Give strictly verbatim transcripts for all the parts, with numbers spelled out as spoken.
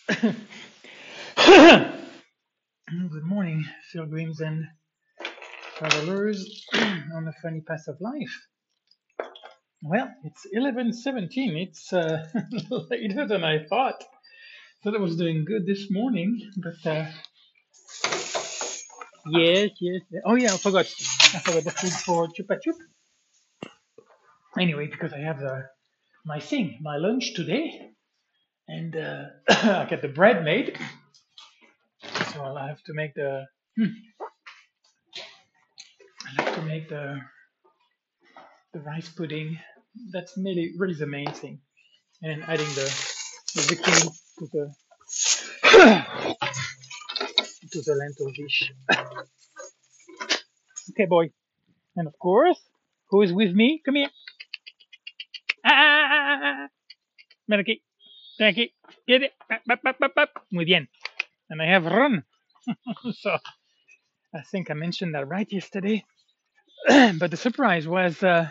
Good morning, pilgrims and travelers on the funny path of life. Well, it's eleven seventeen. It's uh, later than I thought. Thought I was doing good this morning, but uh, yes, yes. Oh yeah, I forgot. I forgot the food for Chupa Chup. Anyway, because I have the my thing, my lunch today, and uh, I get the bread made, so I'll have to make the hmm, I'll have to make the the rice pudding. That's really really the main thing. And adding the, the zucchini to the to the lentil dish. Okay, boy. And of course, who is with me? Come here. Ah, Melky, Melky, get it. Up, up, up, up, up. Muy bien. And I have run. So I think I mentioned that right yesterday. But the surprise was uh,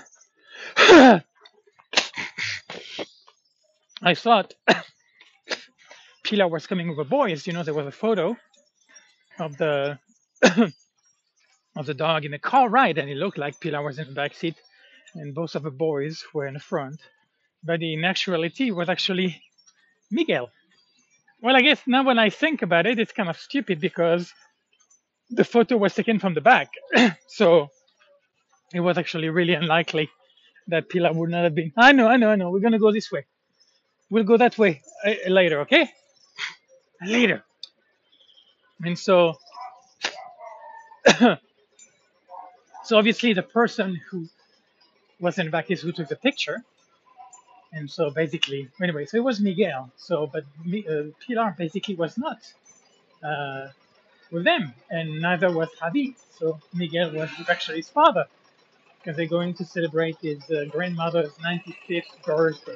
I thought Pilar was coming with the boys. You know, there was a photo of the of the dog in the car ride, and it looked like Pilar was in the back seat, and both of the boys were in the front. But in actuality, it was actually Miguel. Well, I guess now when I think about it, it's kind of stupid because the photo was taken from the back. So it was actually really unlikely that Pilar would not have been. I know, I know, I know. We're going to go this way. We'll go that way uh, later, okay? Later. And so, so obviously, the person who was in the back is who took the picture. And so basically, anyway, so it was Miguel. So, but uh, Pilar basically was not uh, with them, and neither was Javi. So Miguel was actually his father because they're going to celebrate his uh, grandmother's ninety-fifth birthday.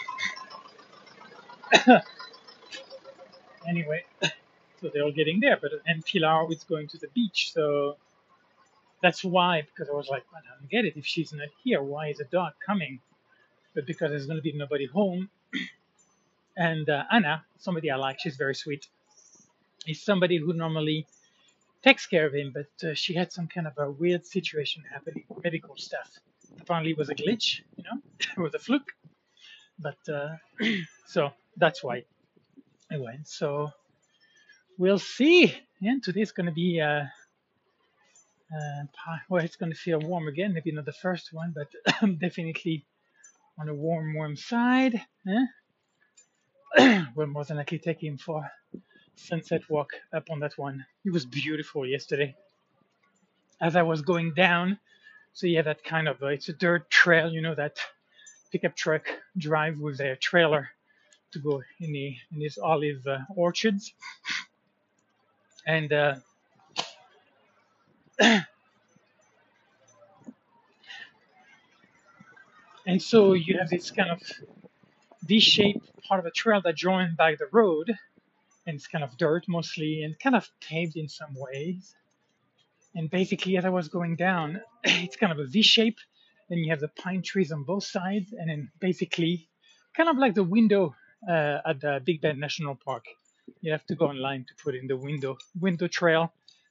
Anyway, so they're all getting there, but and Pilar is going to the beach. So that's why, because I was like, I don't get it. If she's not here, why is a dog coming? But because there's going to be nobody home, and uh, Anna, somebody I like, she's very sweet, is somebody who normally takes care of him, but uh, she had some kind of a weird situation happening, medical stuff. Apparently, it was a glitch, you know, it was a fluke. But uh, so that's why I went. So we'll see. And today's going to be, uh, uh, well, it's going to feel warm again. Maybe not the first one, but definitely on the warm, warm side. Eh? We'll more than likely take him for sunset walk up on that one. It was beautiful yesterday. As I was going down, so you have that kind of, uh, it's a dirt trail, you know, that pickup truck drive with their trailer to go in the in these olive uh, orchards, and uh, and so you have this kind of V-shaped part of the trail that joins by the road, and it's kind of dirt mostly and kind of paved in some ways. And basically, as I was going down, it's kind of a V shape. Then you have the pine trees on both sides, and then basically, kind of like the window uh, at the Big Bend National Park. You have to go online to put in the window window trail.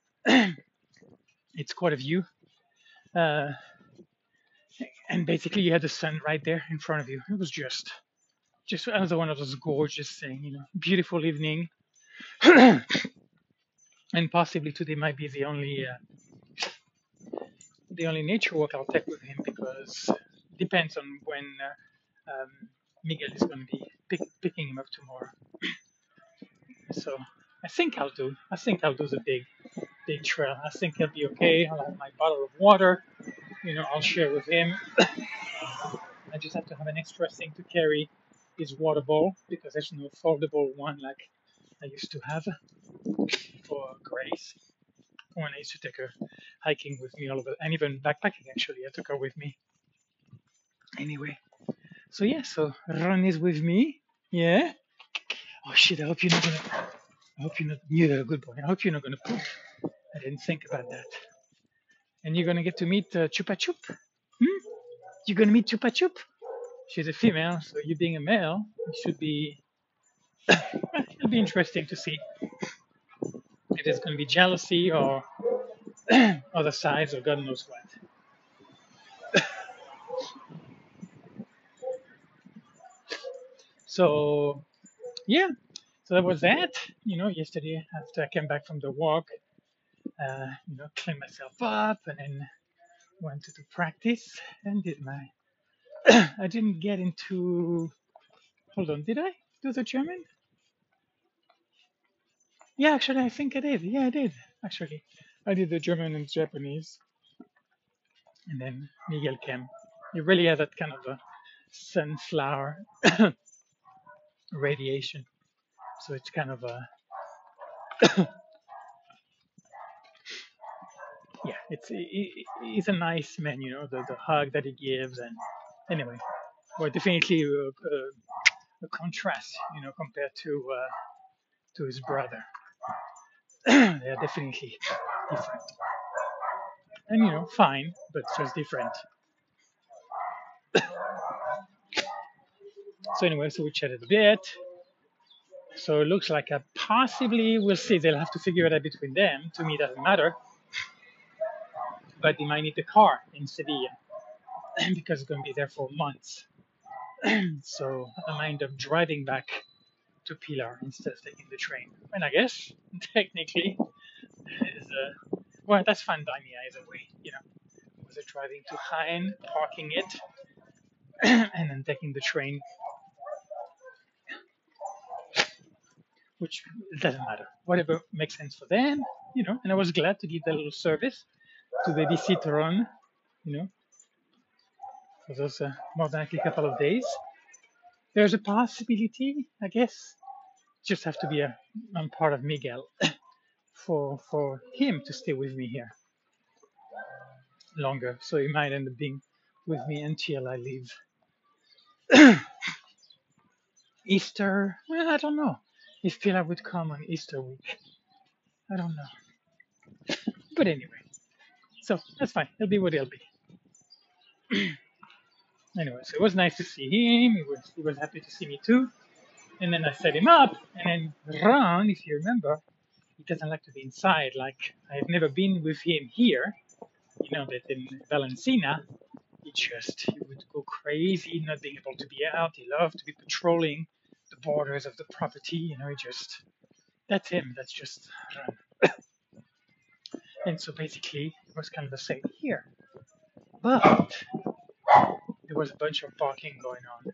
It's quite a view, uh, and basically you had the sun right there in front of you. It was just just another one of those gorgeous things, you know, beautiful evening, and possibly today might be the only uh, the only nature walk I'll take with him because it depends on when uh, um, Miguel is going to be pick, picking him up tomorrow. So I think I'll do. I think I'll do the big, big trail. I think he'll be okay. I'll have my bottle of water. You know, I'll share with him. I just have to have an extra thing to carry his water bowl because there's no foldable one like I used to have for Grace when I used to take her hiking with me all over, and even backpacking actually. I took her with me. Anyway, so yeah, so Ron is with me. Yeah. Oh shit! I hope you're not gonna. I hope you're not. You're a good boy. I hope you're not gonna poop. I didn't think about that. And you're gonna get to meet uh, Chupa Chup. Hmm? You're gonna meet Chupa Chup. She's a female, so you being a male, you should be. Well, he'll be interesting to see if it's going to be jealousy or other sides or God knows what. So yeah, so that was that. You know, yesterday after I came back from the walk, uh, you know, cleaned myself up and then went to do practice and did my. I didn't get into. Hold on, did I do the German? Yeah, actually, I think I did. Yeah, I did. Actually, I did the German and Japanese, and then Miguel came. He really had that kind of a sunflower radiation, so it's kind of a yeah. It's he, he's a nice man, you know, the the hug that he gives, and anyway, well, definitely a, a, a contrast, you know, compared to uh, to his brother. They're definitely different, and you know, fine, but just different. So anyway, so we chatted a bit. So it looks like a possibly we'll see. They'll have to figure it out between them. To me, it doesn't matter. But they might need the car in Sevilla because it's going to be there for months. So I might end up driving back to Pilar instead of taking the train. And I guess technically, is uh, well, that's fine by me either way. You know, was it driving to Jaén, parking it, and then taking the train, which doesn't matter. Whatever makes sense for them, you know. And I was glad to give that little service to babysit Ron, you know, for those uh, more than a couple of days. There's a possibility, I guess, just have to be a on part of Miguel for for him to stay with me here longer. So he might end up being with me until I leave. Easter, well, I don't know if Pilar would come on Easter week. I don't know, but anyway, so that's fine. It'll be what it'll be. Anyway, so it was nice to see him. He was he was happy to see me too. And then I set him up, and then Ron, if you remember, he doesn't like to be inside. Like I've never been with him here, you know, but in Valencina, he just he would go crazy, not being able to be out. He loved to be patrolling the borders of the property. You know, he just that's him. That's just Ron. And so basically, it was kind of the same here, but there was a bunch of barking going on.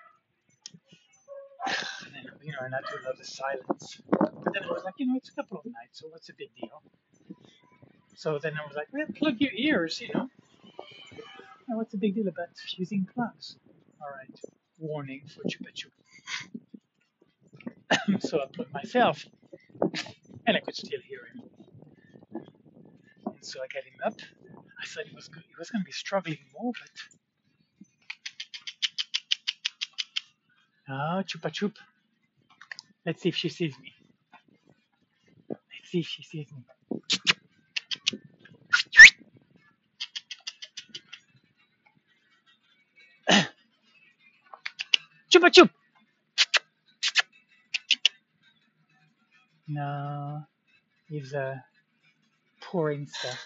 And then, you know, and I do love the silence. But then I was like, you know, it's a couple of nights, so what's the big deal? So then I was like, well, plug your ears, you know. Now, what's the big deal about using plugs? All right, warning for Chupa Chup. So I plugged myself, and I could still hear him. And so I got him up. I thought he was good. He was going to be struggling more, but ah, Chupa Chup. Let's see if she sees me. Let's see if she sees me. Chupa Chup. No, he's uh, pouring stuff.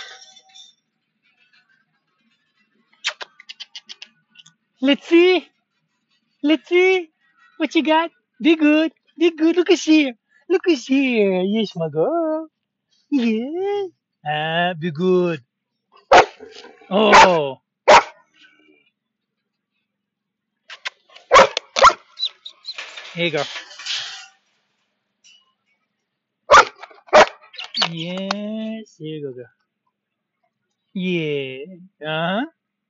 Let's see. Let's see. What you got? Be good. Be good. Look at here. Look at here. Yes, my girl. Yeah. Ah, be good. Oh. Here you go. Yes. Here you go, girl. Yeah. Uh huh.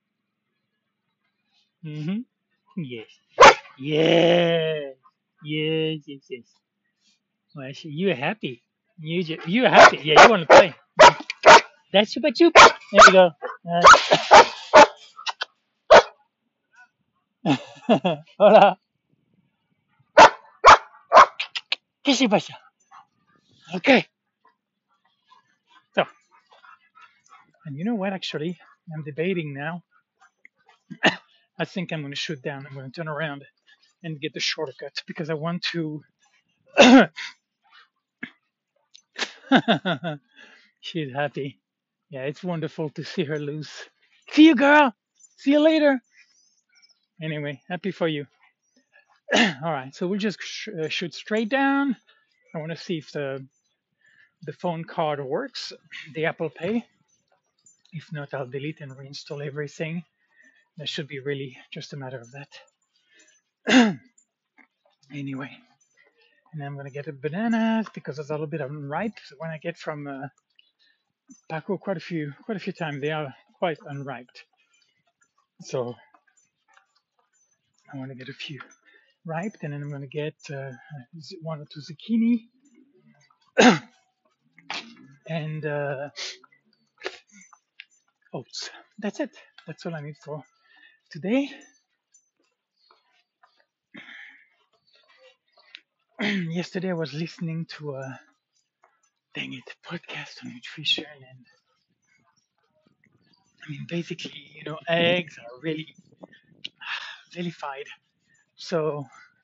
Mm-hmm. Yes. Yes. Yes. Yes. Yes. Well, so you're happy. You ju- you're happy. Yeah, you want to play. That's Chupa Chup. There you go. Uh, hola. ¿Qué se pasa? Okay. So, and you know what? Actually, I'm debating now. I think I'm going to shoot down. I'm going to turn around and get the shortcut because I want to She's happy. Yeah, it's wonderful to see her loose. See you, girl. See you later. Anyway, happy for you. All right, so we'll just sh- uh, shoot straight down. I want to see if the the phone card works, the Apple Pay. If not, I'll delete and reinstall everything. That should be really just a matter of that. Anyway, and I'm gonna get a bananas because it's a little bit unripe. So when I get from uh, Paco, quite a few, quite a few times they are quite unripe. So I want to get a few ripe, and then I'm gonna get uh, one or two zucchini and uh, oats. That's it. That's all I need for today. Yesterday I was listening to a dang it podcast on nutrition, and I mean basically, you know, eggs are really vilified. So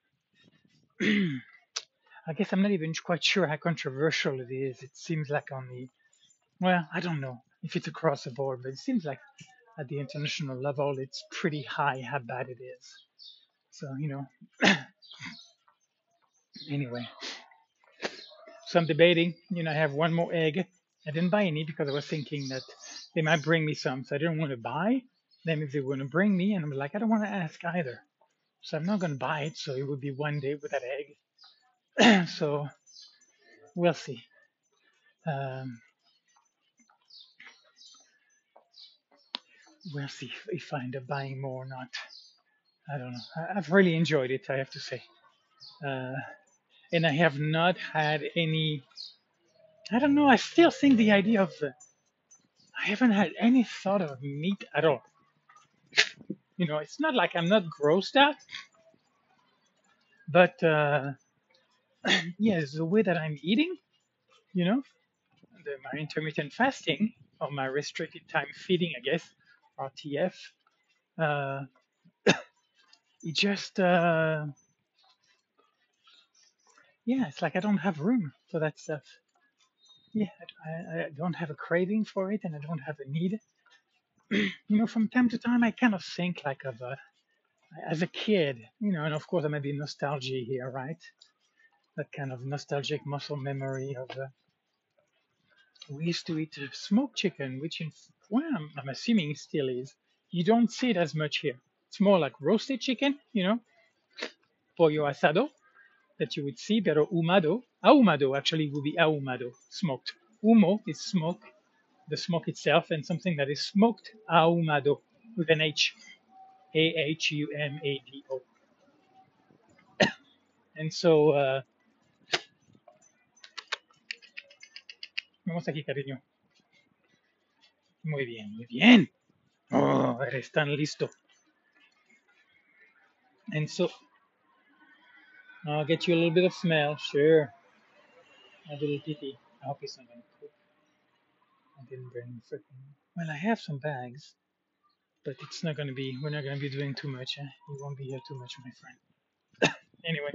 I guess I'm not even quite sure how controversial it is. It seems like on the well, I don't know if it's across the board, but it seems like at the international level, it's pretty high how bad it is. So you know, anyway, so I'm debating. You know, I have one more egg. I didn't buy any because I was thinking that they might bring me some, so I didn't want to buy them if they were going to bring me, and I'm like, I don't want to ask either, so I'm not going to buy it. So it would be one day with that egg. So we'll see. Um, we'll see if, if I end up buying more or not. I don't know. I, I've really enjoyed it, I have to say, uh, and I have not had any. I don't know. I still think the idea of uh, I haven't had any thought of meat at all. You know, it's not like I'm not grossed out, but uh, yes, the way that I'm eating, you know, the, my intermittent fasting or my restricted time feeding, I guess, R T F, uh, it just, uh, yeah, it's like I don't have room for that stuff. Yeah, I, I don't have a craving for it, and I don't have a need. You know, from time to time, I kind of think like of a, as a kid, you know, and of course, there may be nostalgia here, right? That kind of nostalgic muscle memory of uh, we used to eat uh, smoked chicken, which in well, I'm, I'm assuming it still is. You don't see it as much here. It's more like roasted chicken, you know, pollo asado that you would see, pero humado, ahumado actually would be ahumado, smoked. Humo is smoke, the smoke itself, and something that is smoked ahumado with an H, A H U M A D O. And so, uh, vamos aquí, cariño. Muy bien, muy bien. Oh, eres tan listo. And so, I'll get you a little bit of smell, sure. A little kitty. I hope he's not gonna poop. I didn't bring freaking. Well, I have some bags, but it's not gonna be. We're not gonna be doing too much. Eh? You won't be here too much, my friend. Anyway,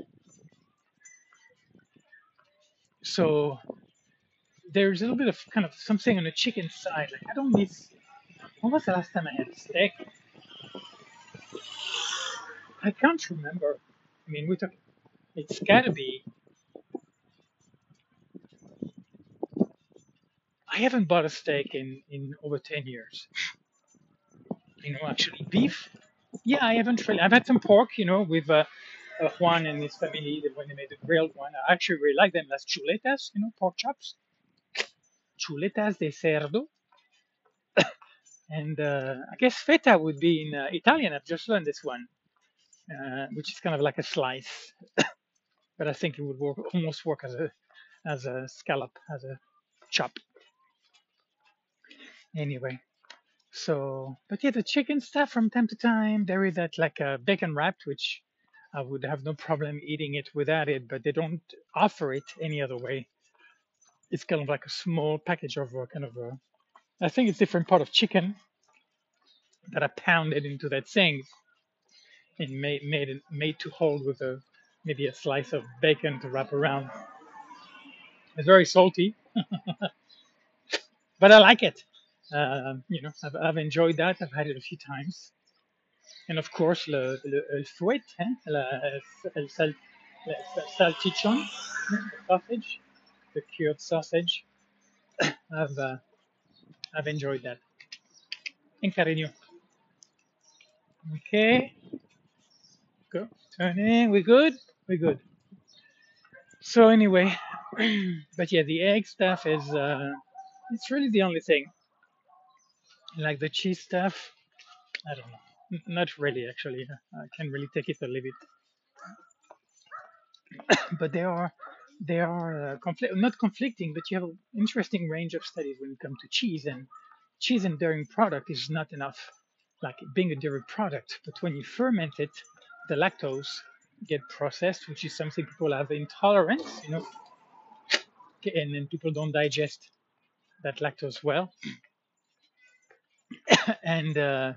so there's a little bit of kind of something on the chicken side. Like I don't miss. When was the last time I had a steak? I can't remember. I mean, we took. It's gotta be. I haven't bought a steak in in over ten years. You know, actually, beef. Yeah, I haven't really. I've had some pork. You know, with uh, uh, Juan and his family when they made the grilled one. I actually really like them as chuletas, you know, pork chops, chuletas de cerdo, and uh, I guess feta would be in uh, Italian. I've just learned this one, uh, which is kind of like a slice, but I think it would work almost work as a as a scallop, as a chop. Anyway, so but yeah, the chicken stuff from time to time. There is that like a bacon wrapped, which I would have no problem eating it without it, but they don't offer it any other way. It's kind of like a small package of a kind of a I think it's different part of chicken that are pounded into that thing and made made made to hold with a maybe a slice of bacon to wrap around. It's very salty, but I like it. Um, you know, I've, I've enjoyed that. I've had it a few times. And of course, le, le, el fouet, hein, la, el sal, la salchichon, the sausage, the cured sausage. I've uh, I've enjoyed that. And cariño. Okay, go. Turning. We good? We good. So anyway, but yeah, the egg stuff is uh, it's really the only thing. Like the cheese stuff, I don't know. N- Not really, actually. I can really take it or leave it. But they are they are uh, conflict not conflicting, but you have an interesting range of studies when it comes to cheese, and cheese and dairy product is not enough, like being a dairy product. But when you ferment it, the lactose get processed, which is something people have intolerance, you know, and then people don't digest that lactose well, and uh,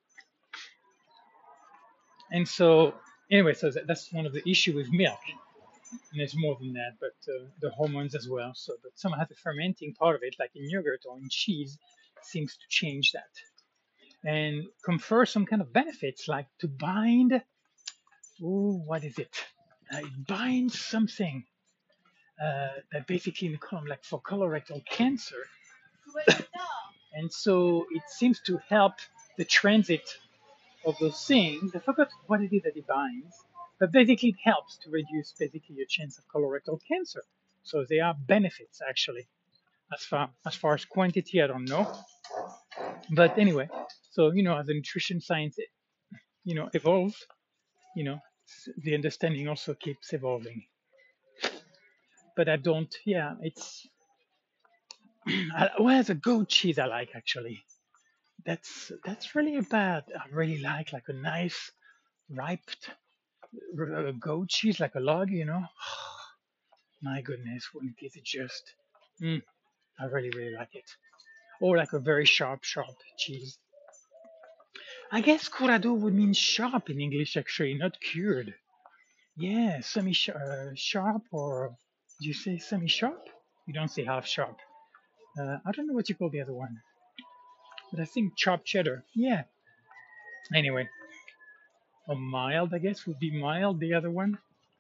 and so anyway, so that, that's one of the issue with milk. And there's more than that, but uh, the hormones as well. So, but somehow the fermenting part of it, like in yogurt or in cheese, seems to change that and confer some kind of benefits, like to bind. Ooh, what is it? Uh, it binds something uh, that basically in the column, like for colorectal cancer, and so it seems to help the transit of those things. I forgot what it is that it binds, but basically it helps to reduce basically your chance of colorectal cancer. So there are benefits actually. As far as far as quantity, I don't know, but anyway. So you know, as the nutrition science, you know, evolved, you know, the understanding also keeps evolving. But I don't. Yeah, it's I, well, the goat cheese I like actually. That's that's really bad. I really like like a nice ripe r- uh, goat cheese, like a log, you know. My goodness, when it is just, mm, I really, really like it. Or like a very sharp, sharp cheese. I guess curado would mean sharp in English, actually, not cured. Yeah, semi uh, sharp, or do you say semi sharp? You don't say half sharp. Uh, I don't know what you call the other one, but I think chopped cheddar. Yeah. Anyway, or mild, I guess, would be mild, the other one.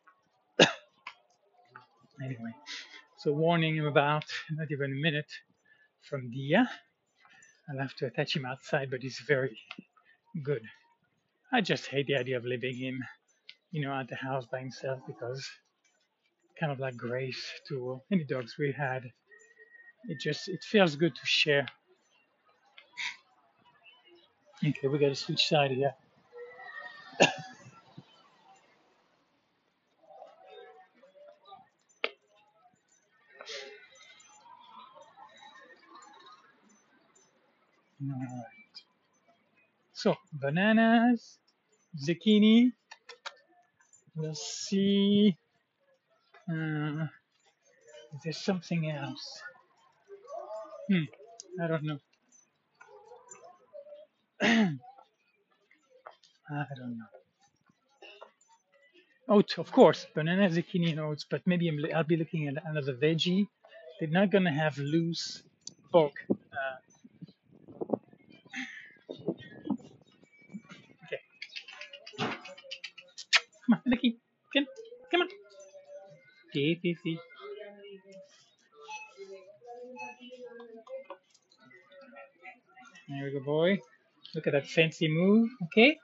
Anyway, so warning him about not even a minute from Dia. I'll have to attach him outside, but he's very good. I just hate the idea of leaving him, you know, at the house by himself because kind of like Grace to any dogs we had. It just it feels good to share. Okay, we got to switch side here. All right. So bananas, zucchini. We'll see. Uh, is there something else? Hmm. I don't know. I don't know. Oats, of course, banana, zucchini, and oats. But maybe I'm, I'll be looking at another veggie. They're not gonna have loose bulk. Uh, okay, come on, Lucky, come, come on. See, see, see. There we go, boy. Look at that fancy move. Okay.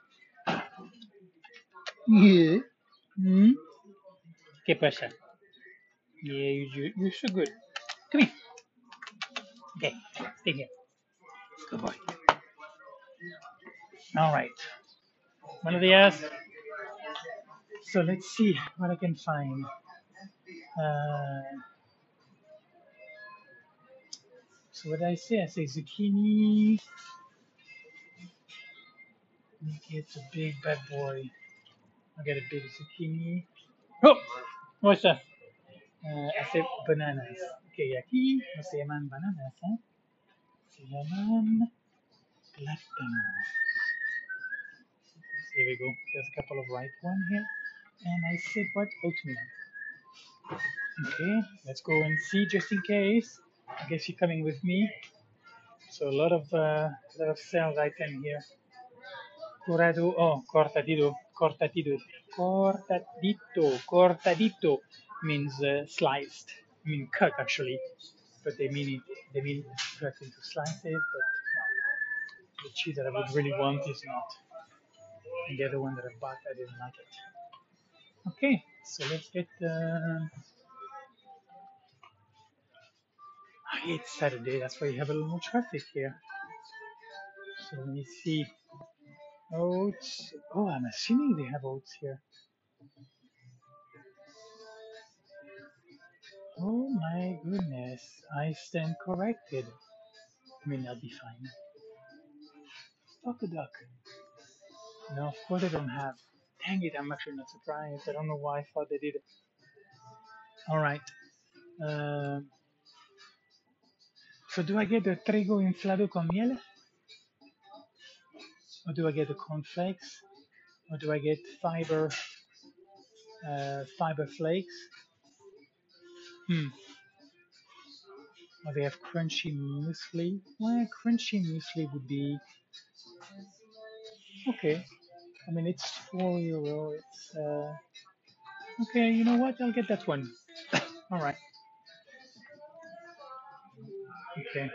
Yeah. Hmm. ¿Qué pasa? Yeah, you, you, you're so good. Come here. Okay, stay here. Good boy. All right. One of the ass. So let's see what I can find. Uh, so what did I say? I say zucchini. It's a big bad boy. I got a big zucchini. Oh, what's that? Uh, I said bananas. Okay, aquí no se llaman bananas, ¿eh? Se llaman plátanos. Here we go. There's a couple of ripe ones here. And I said, what? Oatmeal. Okay, let's go and see just in case. I guess you're coming with me. So a lot of uh, lot of sales item here. Curado, oh, cortadito, cortadito, cortadito, cortadito means uh, sliced. I mean cut actually, but they mean it. They mean cut into slices. But no, the cheese that I would really want is not. And the other one that I bought, I didn't like it. Okay, so let's get. Uh, it's Saturday, that's why you have a little more traffic here. So let me see. Oats. Oh, I'm assuming they have oats here. Oh my goodness, I stand corrected. I mean, I'll be fine. Stock a duck. No, of course I don't have. Dang it, I'm actually not surprised. I don't know why I thought they did. All right. Um, so do I get the trigo inflado con miel? Or do I get the cornflakes? Or do I get fiber uh, fiber flakes? Hmm. Or they have crunchy muesli? Well, crunchy muesli would be okay. I mean, it's four euro. It's uh, okay. You know what? I'll get that one. All right. Okay.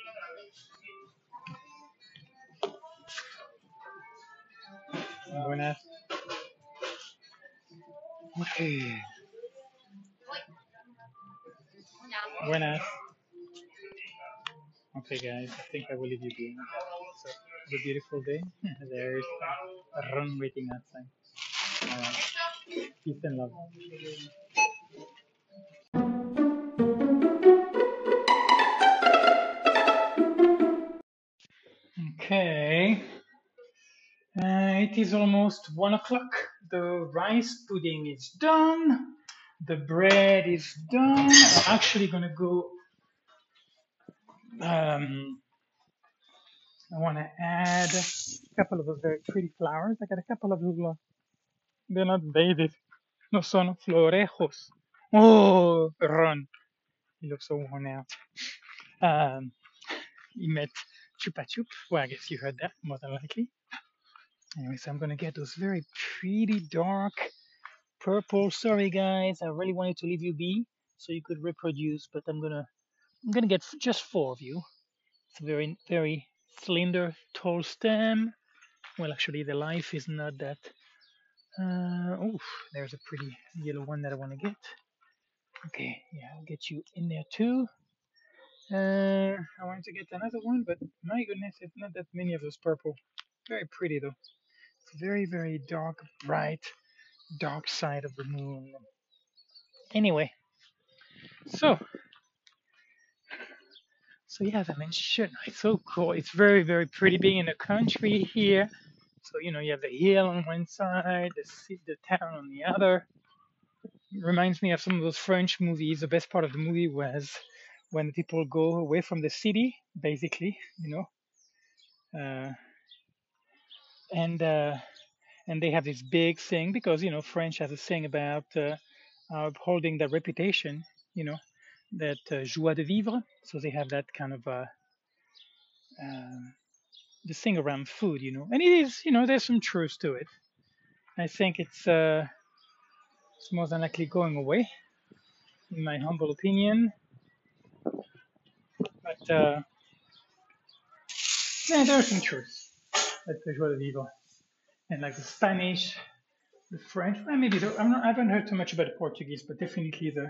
Buenas. Okay. Buenas. Okay, guys. I think I will leave you be. So, have a beautiful day. There's a run waiting outside. All right. Peace and love. Okay. Uh, it is almost one o'clock. The rice pudding is done. The bread is done. I'm actually gonna go. Um, I want to add a couple of very pretty flowers. I got a couple of little. They're not babies. No son florejos. Oh, run. He looks so worn out. Um, he met Chupa Chup. Well, I guess you heard that more than likely. Anyway, so I'm gonna get those very pretty dark purple. Sorry guys, I really wanted to leave you be so you could reproduce, but I'm gonna I'm gonna get just four of you. It's a very very slender, tall stem. Well, actually, the life is not that. Uh, oh, there's a pretty yellow one that I want to get. Okay, yeah, I'll get you in there too. Uh, I wanted to get another one, but my goodness, it's not that many of those purple. Very pretty though. It's very, very dark, bright, dark side of the moon. Anyway, so, so yeah, as I mentioned, it's so cool. It's very, very pretty being in the country here. So, you know, you have the hill on one side, the, ci- the town on the other. It reminds me of some of those French movies. The best part of the movie was when people go away from the city, basically, you know, uh, and uh, and they have this big thing because you know French has a saying about uh, uh, upholding their reputation, you know, that uh, joie de vivre. So they have that kind of uh, um the thing around food, you know, and it is, you know, there's some truth to it. I think it's uh, it's more than likely going away, in my humble opinion. But uh, yeah, there's some truth. That's the joie de vivre, and like the Spanish, the French. Well, maybe the, I'm not, I haven't heard too much about the Portuguese, but definitely the,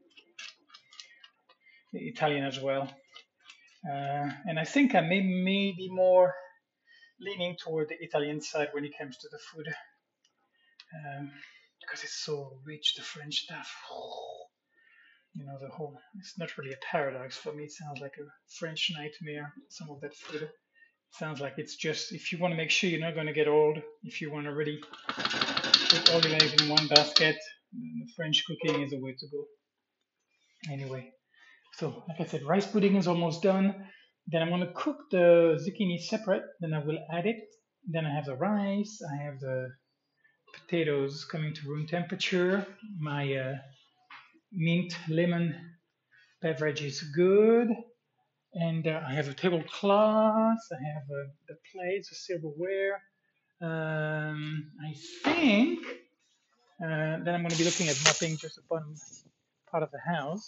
the Italian as well. Uh, and I think I may, may be more leaning toward the Italian side when it comes to the food, um, because it's so rich, the French stuff. You know, the whole, it's not really a paradox for me. It sounds like a French nightmare, some of that food. It sounds like it's just, if you want to make sure you're not going to get old, if you want to really put all your eggs in one basket, the French cooking is the way to go. Anyway, so like I said, rice pudding is almost done. Then I'm gonna cook the zucchini separate. Then I will add it. Then I have the rice. I have the potatoes coming to room temperature. My uh, mint lemon beverage is good. And uh, I have a tablecloth. I have uh, the plates, the silverware. Um, I think uh, then I'm going to be looking at mopping just the bottom part of the house.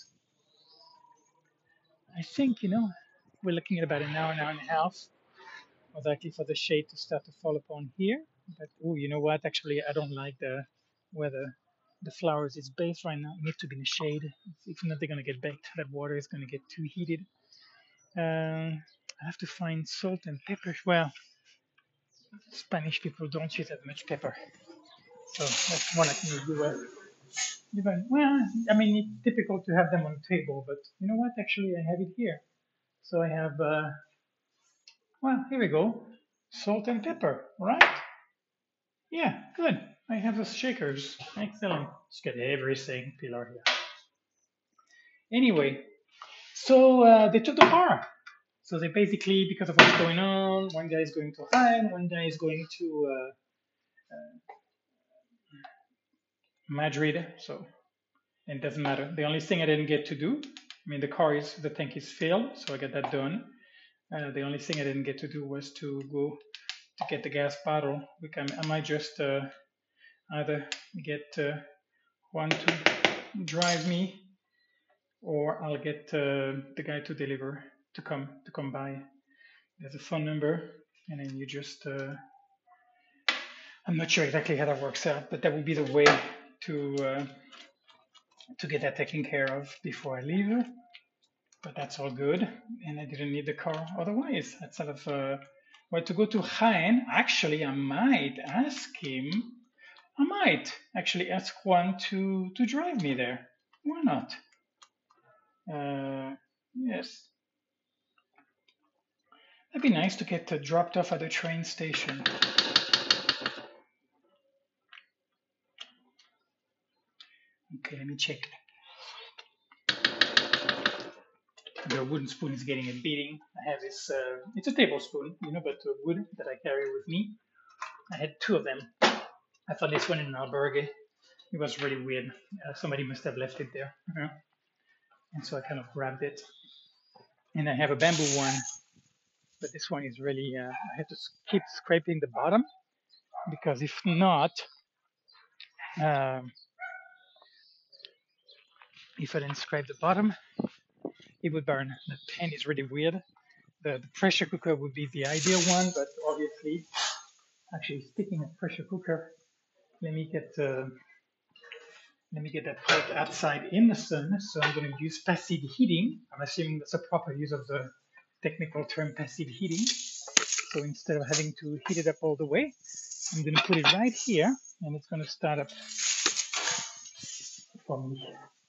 I think, you know, we're looking at about an hour, an hour and a half, most likely for the shade to start to fall upon here. But, oh, you know what? Actually, I don't like the where the, the flowers is based right now. It needs to be in the shade. If not, they're going to get baked. That water is going to get too heated. Um, I have to find salt and pepper. Well, Spanish people don't use that much pepper. So that's one I can do with. Even, well, I mean, it's typical to have them on the table, but you know what? Actually, I have it here. So I have, uh, well, here we go. Salt and pepper, right? Yeah, good. I have the shakers. Excellent. Just get everything, Pilar, here. Anyway, so uh, they took the car. So they basically, because of what's going on, one guy is going to Jaén, one guy is going to uh, uh, Madrid. So it doesn't matter. The only thing I didn't get to do, I mean, the car is, the tank is filled, so I got that done. Uh, the only thing I didn't get to do was to go to get the gas bottle. We can, I might just uh, either get uh, one to drive me, or I'll get uh, the guy to deliver to come to come by. There's a phone number, and then you just. Uh, I'm not sure exactly how that works out, but that would be the way to uh, to get that taken care of before I leave. But that's all good, and I didn't need the car otherwise. Outside of uh, well, to go to Jaén, actually, I might ask him. I might actually ask Juan to to drive me there. Why not? Uh, yes, that'd be nice to get uh, dropped off at the train station. Okay, let me check. The wooden spoon is getting a beating. I have this, uh, it's a tablespoon, you know, but uh, wood that I carry with me. I had two of them. I found this one in Albergue. It was really weird. Uh, somebody must have left it there. Uh-huh. And so I kind of grabbed it. And I have a bamboo one, but this one is really, uh, I have to keep scraping the bottom, because if not, um, if I didn't scrape the bottom, it would burn. The pan is really weird. The, the pressure cooker would be the ideal one, but obviously, actually speaking of pressure cooker, let me get uh, let me get that part outside in the sun. So I'm going to use passive heating. I'm assuming that's a proper use of the technical term passive heating. So instead of having to heat it up all the way, I'm going to put it right here, and it's going to start up for me.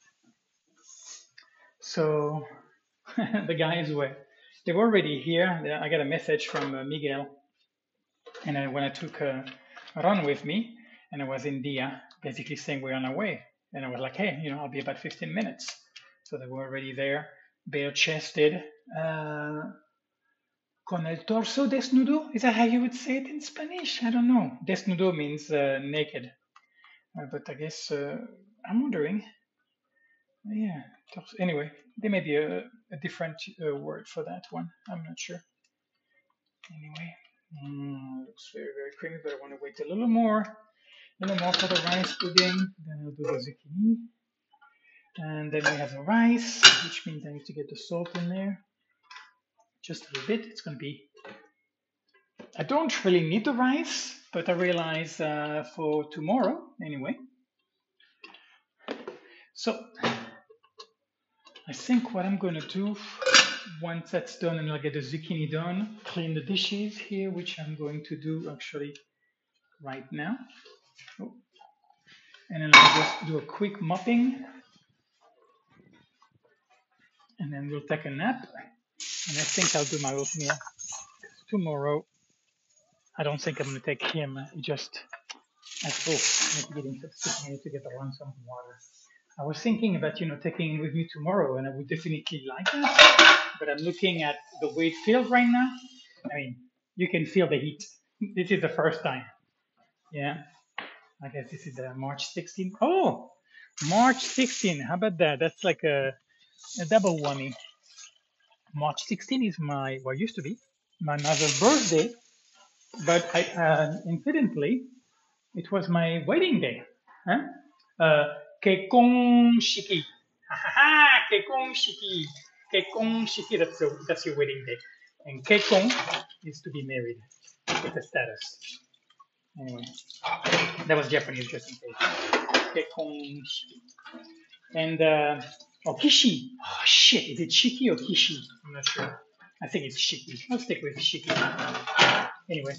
So the guys were, they were already here. I got a message from uh, Miguel, and I, when I took uh, Ron with me, and I was in Dia, basically saying we're on our way. And I was like, hey, you know, I'll be about fifteen minutes. So they were already there, bare-chested, uh, con el torso desnudo. Is that how you would say it in Spanish? I don't know. Desnudo means uh, naked. Uh, but I guess, uh, I'm wondering, yeah. Anyway, there may be a, a different uh, word for that one. I'm not sure. Anyway, mm, looks very, very creamy, but I want to wait a little more. A little more for the rice pudding. Then I'll do the zucchini. And then we have the rice, which means I need to get the salt in there. Just a little bit. It's going to be... I don't really need the rice, but I realize uh, for tomorrow, anyway. So, I think what I'm going to do, once that's done and I'll get the zucchini done, clean the dishes here, which I'm going to do actually right now. Oh. And then I'll just do a quick mopping. And then we'll take a nap. And I think I'll do my oatmeal tomorrow. I don't think I'm going to take him. Just, I suppose, I need to get him sick. I need to get around some water. I was thinking about, you know, taking him with me tomorrow, and I would definitely like that. But I'm looking at the way it feels right now. I mean, you can feel the heat. This is the first time. Yeah. I guess this is uh, March sixteenth. Oh, March sixteenth. How about that? That's like a, a double whammy. March sixteenth is my, well, used to be my mother's birthday, but I, uh, incidentally, it was my wedding day. Huh? Uh, Kekong Shiki. Ha ha ha! Kekong Shiki. Kekong Shiki. That's your, that's your wedding day. And Kekong is to be married. It's a status. Anyway, that was Japanese just in case. Kekong Shiki. And, uh, oh, Kishi. Oh, shit. Is it Shiki or Kishi? I'm not sure. I think it's Shiki. I'll stick with Shiki. Anyway.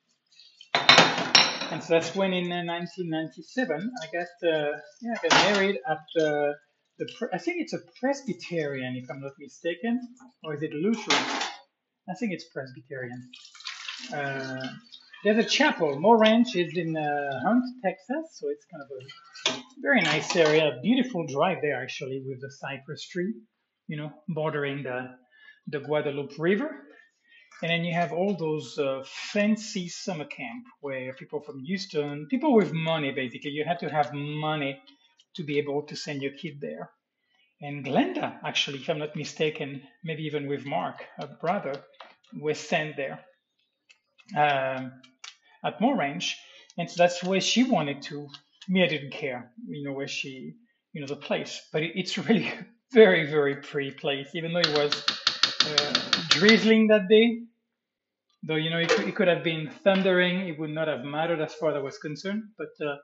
And so that's when in uh, nineteen ninety-seven, I got, uh, yeah, I got married at uh, the, I think it's a Presbyterian, if I'm not mistaken. Or is it Lutheran? I think it's Presbyterian. Uh, there's a chapel. Moore Ranch is in uh, Hunt, Texas, so it's kind of a very nice area. Beautiful drive there, actually, with the cypress tree, you know, bordering the the Guadalupe River. And then you have all those uh, fancy summer camp where people from Houston, people with money, basically, you have to have money to be able to send your kid there. And Glenda, actually, if I'm not mistaken, maybe even with Mark, her brother, was sent there. Um, at Moore Ranch, and so that's where she wanted to. Me, I didn't care, you know, where she, you know, the place, but it, it's really a very, very pretty place, even though it was uh, drizzling that day. Though, you know, it, it could have been thundering, it would not have mattered as far as I was concerned. But, uh,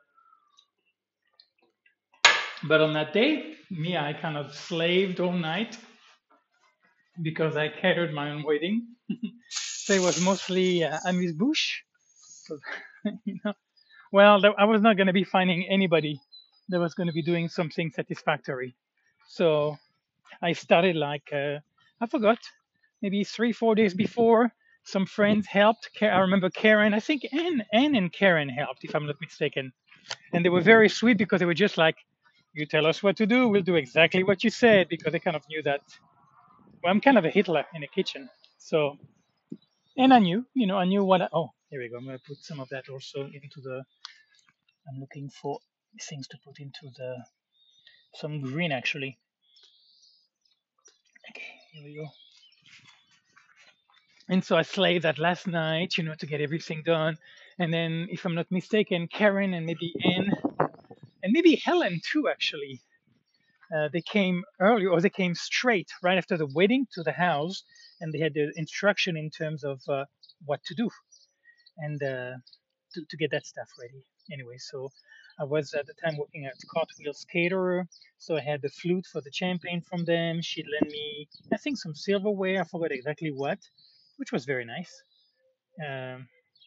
but on that day, me, I kind of slaved all night because I catered my own wedding. So it was mostly uh, amuse-bouche. So, you know, well, I was not going to be finding anybody that was going to be doing something satisfactory. So I started like, uh, I forgot, maybe three, four days before. Some friends helped. I remember Karen, I think Anne, Anne and Karen helped, if I'm not mistaken. And they were very sweet because they were just like, you tell us what to do, we'll do exactly what you said, because they kind of knew that, well, I'm kind of a Hitler in the kitchen. So, and I knew, you know, I knew what I, oh, here we go. I'm going to put some of that also into the, I'm looking for things to put into the, some green actually. Okay, here we go. And so I slaved that last night, you know, to get everything done. And then, if I'm not mistaken, Karen and maybe Anne, and maybe Helen too, actually, uh, they came early, or they came straight right after the wedding to the house, and they had the instruction in terms of uh, what to do and uh, to, to get that stuff ready. Anyway, so I was at the time working at Cartwheel Caterer, so I had the flute for the champagne from them. She'd lend me, I think, some silverware. I forgot exactly what, which was very nice. Um,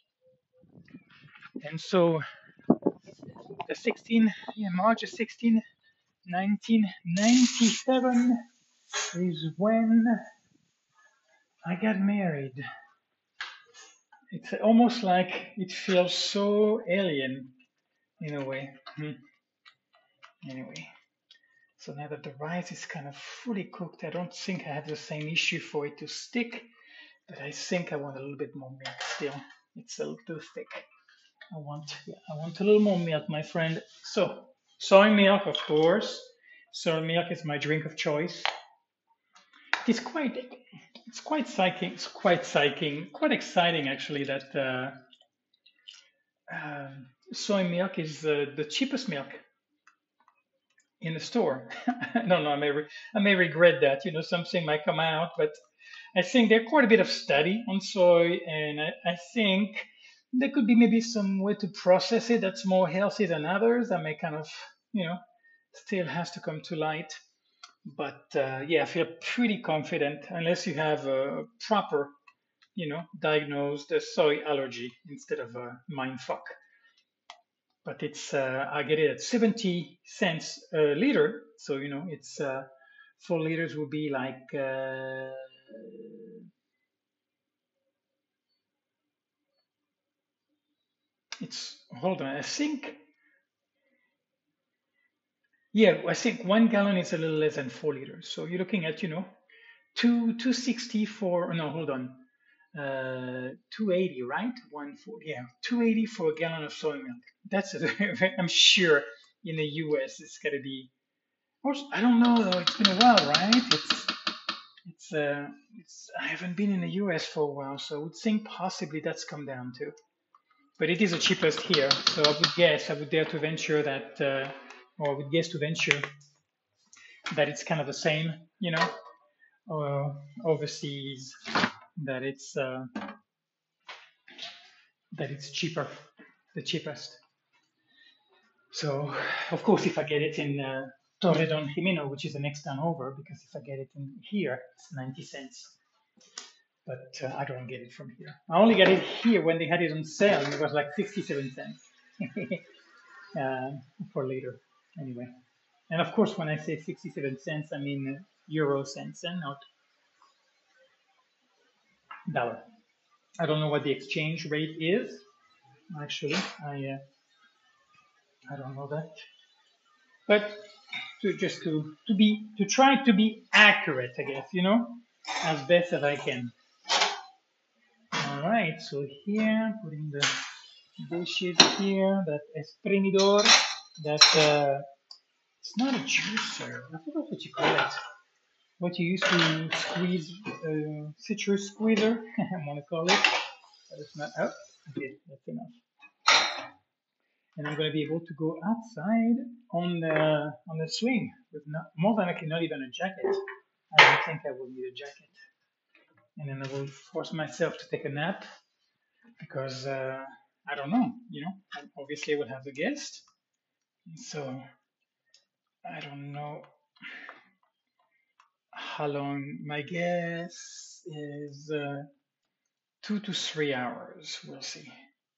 and so the sixteenth, yeah, March sixteenth, nineteen ninety-seven is when I got married. It's almost like it feels so alien in a way. Hmm. Anyway, so now that the rice is kind of fully cooked, I don't think I have the same issue for it to stick, but I think I want a little bit more milk still. It's a little too thick. I want, yeah, I want a little more milk, my friend. So, soy milk, of course. Soy milk is my drink of choice. It's quite, it's quite psyching, it's quite psyching, quite exciting actually that uh, uh, soy milk is uh, the cheapest milk in the store. I don't know. I may re- I may regret that. You know, something might come out, but I think there's quite a bit of study on soy, and I, I think there could be maybe some way to process it that's more healthy than others. That may kind of, you know, still has to come to light. But uh, yeah, I feel pretty confident unless you have a proper, you know, diagnosed soy allergy instead of a mind fuck. But it's uh, I get it at seventy cents a liter, so you know it's uh, four liters will be like uh, it's hold on, I think yeah, I think one gallon is a little less than four liters, so you're looking at you know two two sixty for no hold on uh, two eighty, right? One forty, yeah, two eighty for a gallon of soy milk. That's a, I'm sure in the U S it's gonna be. Also, I don't know though. It's been a while, right? It's it's uh it's I haven't been in the U S for a while, so I would think possibly that's come down too. But it is the cheapest here, so I would guess I would dare to venture that, uh, or I would guess to venture that it's kind of the same, you know, uh, overseas, that it's uh, that it's cheaper, the cheapest. So, of course, if I get it in uh, Torredon Jimeno, which is the next town over, because if I get it in here, it's ninety cents. But uh, I don't get it from here. I only get it here when they had it on sale, and it was like sixty-seven cents uh, for liter. Anyway, and of course, when I say sixty-seven cents, I mean uh, euro cents and not dollar. I don't know what the exchange rate is. Actually, I uh, I don't know that. But to just to to be to try to be accurate, I guess, you know, as best as I can. All right, so here putting the dishes here, that espremidor, that uh, it's not a juicer. I forgot what you call it. What you use to squeeze uh, citrus squeezer. I want to call it, but it's not. Oh, okay, that's enough. And I'm going to be able to go outside on the on the swing with not, more than likely not even a jacket. I don't think I will need a jacket. And then I will force myself to take a nap because uh, I don't know, you know. Obviously, I will have the guest, so I don't know how long. My guess is uh, two to three hours. We'll see.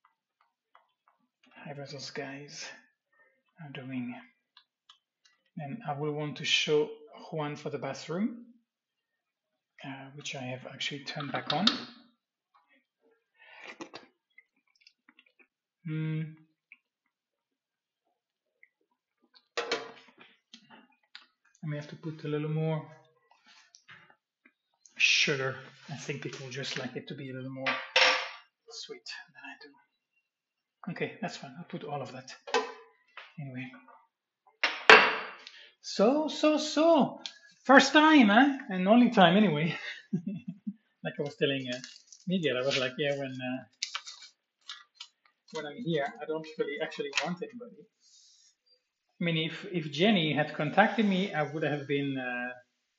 How those guys are doing. And I will want to show Juan for the bathroom, uh, which I have actually turned back on. Mm. I may have to put a little more sugar. I think people just like it to be a little more sweet than I do. Okay, that's fine. I'll put all of that. Anyway. So, so, so. First time, huh? And only time anyway. Like I was telling uh, Miguel, I was like, yeah, when uh, when I'm here, I don't really actually want anybody. I mean, if if Jenny had contacted me, I would have been, uh,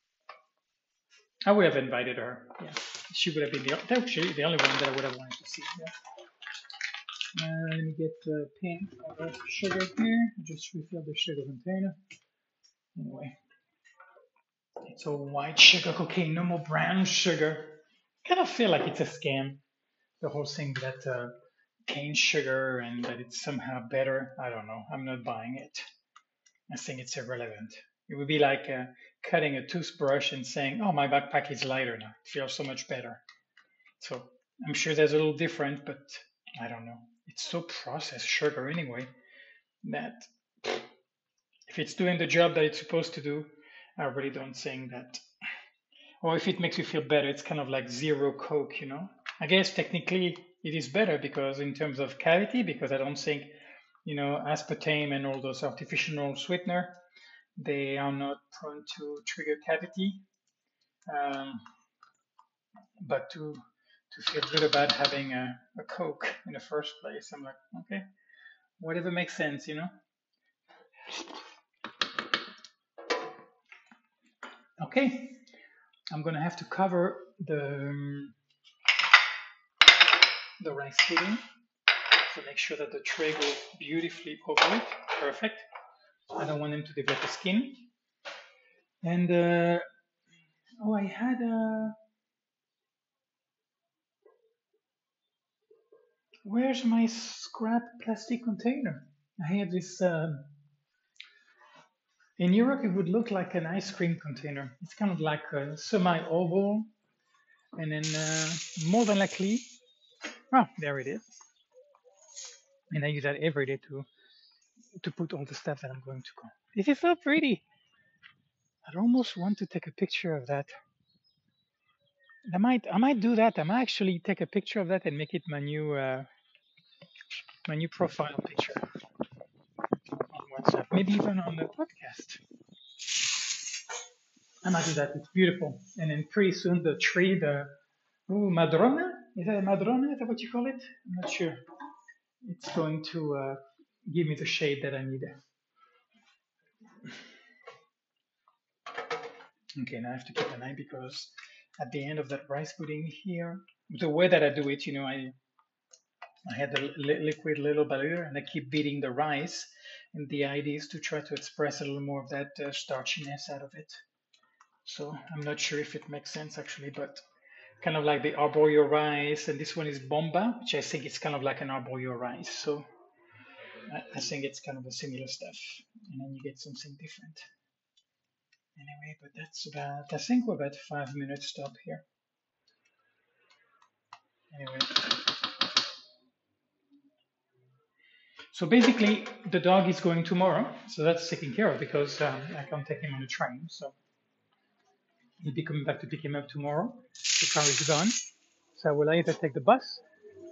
I would have invited her. Yeah, she would have been the actually the only one that I would have wanted to see. Yeah. Uh, let me get the pink of sugar here. Just refill the sugar container. Anyway, it's all white sugar cocaine, no more brown sugar. I kind of feel like it's a scam. The whole thing that uh, cane sugar and that it's somehow better. I don't know. I'm not buying it. I think it's irrelevant. It would be like uh, cutting a toothbrush and saying, "Oh, my backpack is lighter now. It feels so much better." So I'm sure there's a little different, but I don't know. It's so processed sugar anyway that if it's doing the job that it's supposed to do, I really don't think that. Or if it makes you feel better, it's kind of like zero Coke, you know? I guess technically it is better because in terms of cavity, because I don't think, you know, aspartame and all those artificial sweetener, they are not prone to trigger cavity. Um, but to to feel good about having a, a Coke in the first place, I'm like, okay, whatever makes sense, you know? Okay, I'm gonna have to cover the um, the rice pudding. So make sure that the tray goes beautifully over it. Perfect. I don't want them to develop a skin. And uh, oh, I had a. Where's my scrap plastic container? I had this. Um, in Europe, it would look like an ice cream container. It's kind of like a semi-oval, and then uh, more than likely, oh, there it is. And I use that every day to to put all the stuff that I'm going to go. This is so pretty. I'd almost want to take a picture of that. I might I might do that. I might actually take a picture of that and make it my new uh, my new profile picture on WhatsApp. Maybe even on the podcast. I might do that. It's beautiful. And then pretty soon the tree, the ooh, madrona, is that a madrona? Is that what you call it? I'm not sure. It's going to uh, give me the shade that I need. Okay, now I have to keep an eye because at the end of that rice pudding here, the way that I do it, you know, I I had the li- liquid little batter and I keep beating the rice. And the idea is to try to express a little more of that uh, starchiness out of it. So I'm not sure if it makes sense actually, but kind of like the arborio rice, and this one is bomba, which I think is kind of like an arborio rice. So I, I think it's kind of a similar stuff, and then you get something different. Anyway, but that's about, I think we're about five minutes stop here. Anyway, so basically the dog is going tomorrow, so that's taken care of because um, I can't take him on the train. So he'll be coming back to pick him up tomorrow. The car is gone, so I will either take the bus.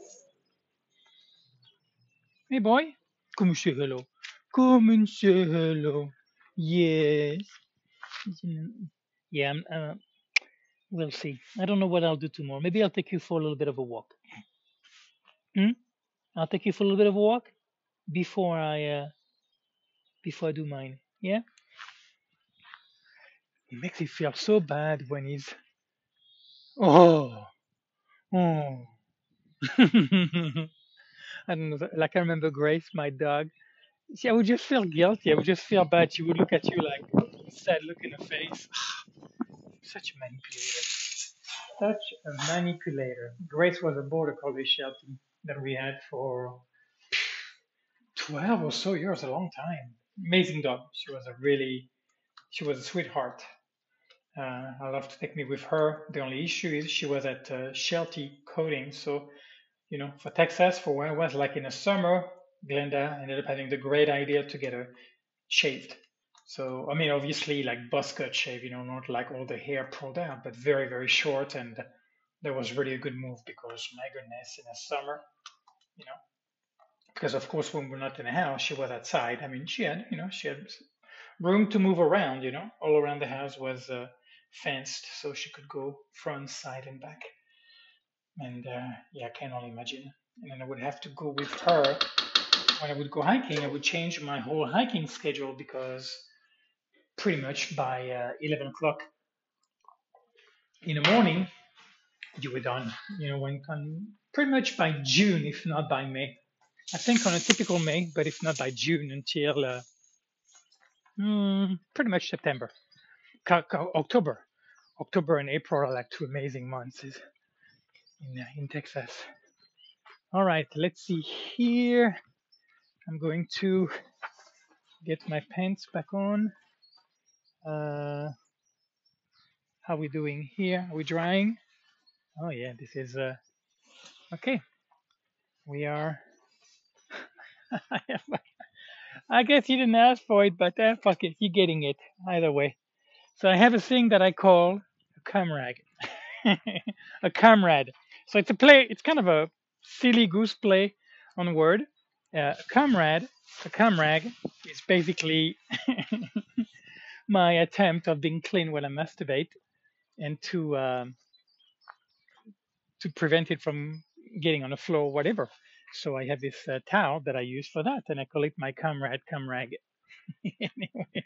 Hey boy, come and say hello. Come and say hello. Yes. Yeah, I'm, uh, we'll see. I don't know what I'll do tomorrow. Maybe I'll take you for a little bit of a walk. Hmm? I'll take you for a little bit of a walk before I uh, before I do mine. Yeah. It makes me feel so bad when he's oh oh. I don't know. Like I remember Grace, my dog. See, I would just feel guilty. I would just feel bad. She would look at you like sad look in the face. Such a manipulator. Such a manipulator. Grace was a border collie sheltie that we had for twelve or so years, a long time. Amazing dog. She was a really, she was a sweetheart. Uh, I love to take me with her. The only issue is she was at uh, Sheltie coating. So, you know, for Texas, for when it was like in the summer, Glenda ended up having the great idea to get her shaved. So, I mean, obviously, like buzz cut shave, you know, not like all the hair pulled out, but very, very short. And that was really a good move because, my goodness, in the summer, you know, because of course, when we're not in the house, she was outside. I mean, she had, you know, she had room to move around, you know, all around the house was uh, fenced so she could go front, side, and back. And uh, yeah, I can only imagine. And then I would have to go with her when I would go hiking. I would change my whole hiking schedule because pretty much by uh, eleven o'clock in the morning, you were done. You know, when con- pretty much by June, if not by May. I think on a typical May, but if not by June until uh, mm, pretty much September, Ca- ca- October. October and April are like two amazing months in uh, in Texas. All right, let's see here. I'm going to get my pants back on. Uh, how are we doing here? Are we drying? Oh yeah, this is uh, okay. We are. I guess you didn't ask for it, but uh, fuck it, you're getting it either way. So I have a thing that I call a comrade. A comrade. So it's a play. It's kind of a silly goose play on word. Uh, a comrade. A comrade is basically my attempt of being clean when I masturbate and to um, to prevent it from getting on the floor or whatever. So I have this uh, towel that I use for that, and I call it my comrade comrade. Anyway,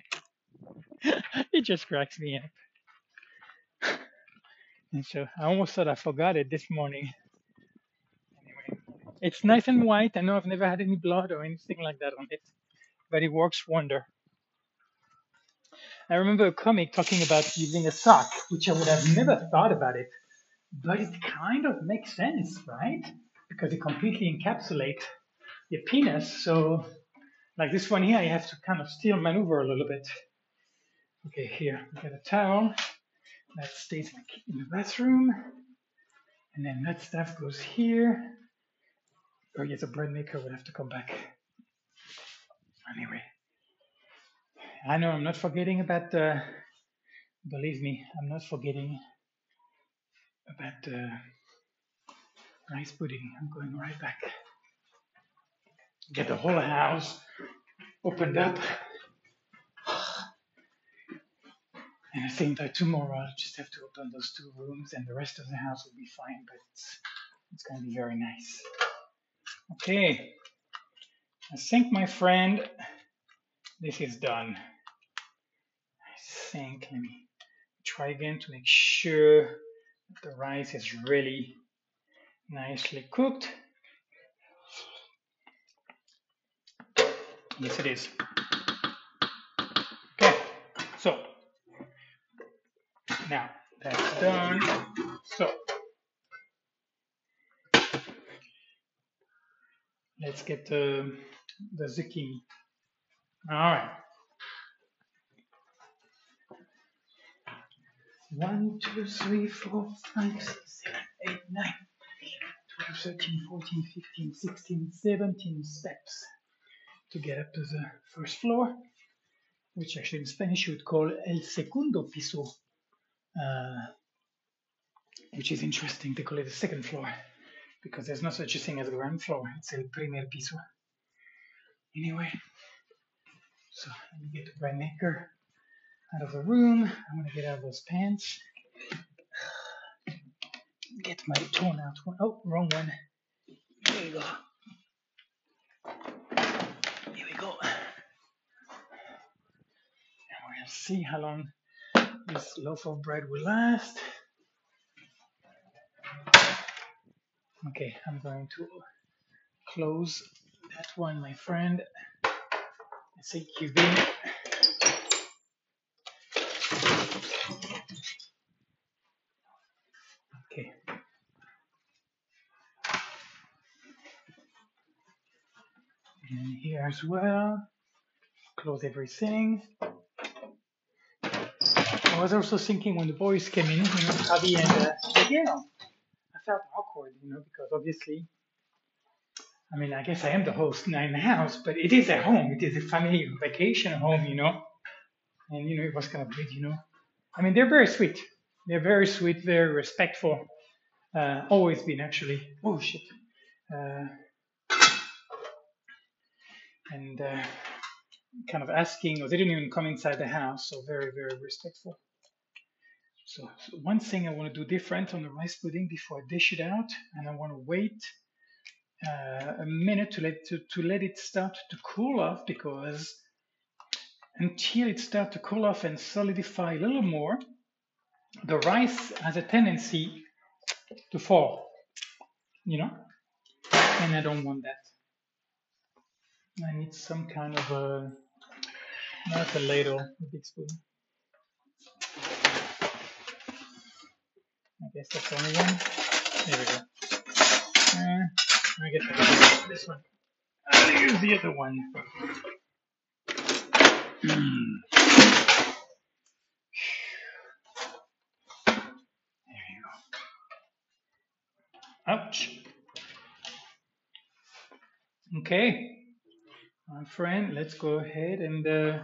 it just cracks me up. And so I almost thought I forgot it this morning. Anyway, it's nice and white. I know I've never had any blood or anything like that on it, but it works wonder. I remember a comic talking about using a sock, which I would have never thought about it, but it kind of makes sense, right? Because it completely encapsulates your penis. So, like this one here, I have to kind of still maneuver a little bit. Okay, here, we got a towel that stays in the bathroom, and then that stuff goes here. Oh, yes, a bread maker would have to come back. Anyway, I know I'm not forgetting about the. Believe me, I'm not forgetting. about the rice pudding. I'm going right back. Get the whole house opened up. And I think that tomorrow I'll just have to open those two rooms and the rest of the house will be fine, but it's, it's going to be very nice. Okay, I think, my friend, this is done. I think, let me try again to make sure that the rice is really nicely cooked. Yes, it is. Okay, so now that's done. So let's get the, the zucchini. All right. One, two, three, four, five, six, seven, eight, nine, twelve, thirteen, fourteen, fifteen, sixteen, seventeen steps to get up to the first floor, which actually in Spanish you would call el segundo piso, uh, which is interesting. They call it the second floor because there's no such a thing as ground floor. It's el primer piso. Anyway, so let me get the bread maker out of the room. I'm gonna get out of those pants. Get my torn out one. Oh, wrong one. There you go. Here we go. And we're gonna see how long this loaf of bread will last. Okay, I'm going to close that one, my friend. I think you've been. Okay. And here as well. Close everything. I was also thinking when the boys came in, you know, Javi and uh, yeah, I felt awkward, you know, because obviously, I mean, I guess I am the host now in the house, but it is at home. It is a family vacation home, you know, and you know, it was kind of weird, you know. I mean, they're very sweet. They're very sweet, very respectful. Uh, always been actually. Oh shit. Uh, and uh, kind of asking, or they didn't even come inside the house, so very, very respectful. So, so one thing I want to do different on the rice pudding before I dish it out, and I want to wait uh, a minute to let to, to let it start to cool off, because until it starts to cool off and solidify a little more, the rice has a tendency to fall, you know, and I don't want that. I need some kind of a, not a ladle, a big spoon. I guess that's the only one. There we go. Uh, let me get this one. I'll use the other one. Mm. There you go. Ouch. Okay, my friend, let's go ahead and uh,